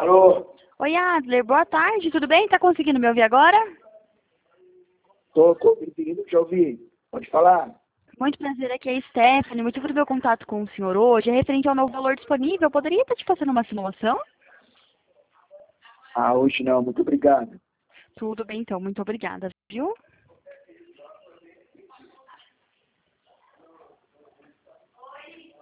Alô? Oi, Adler, boa tarde, tudo bem? Tá conseguindo me ouvir agora? Tô conseguindo te ouvir. Pode falar? Muito prazer, aqui é a Stephanie. O motivo do meu contato com o senhor hoje é referente ao novo valor disponível. Eu poderia estar te fazendo uma simulação? Ah, hoje não, muito obrigado. Tudo bem, então. Muito obrigada, viu?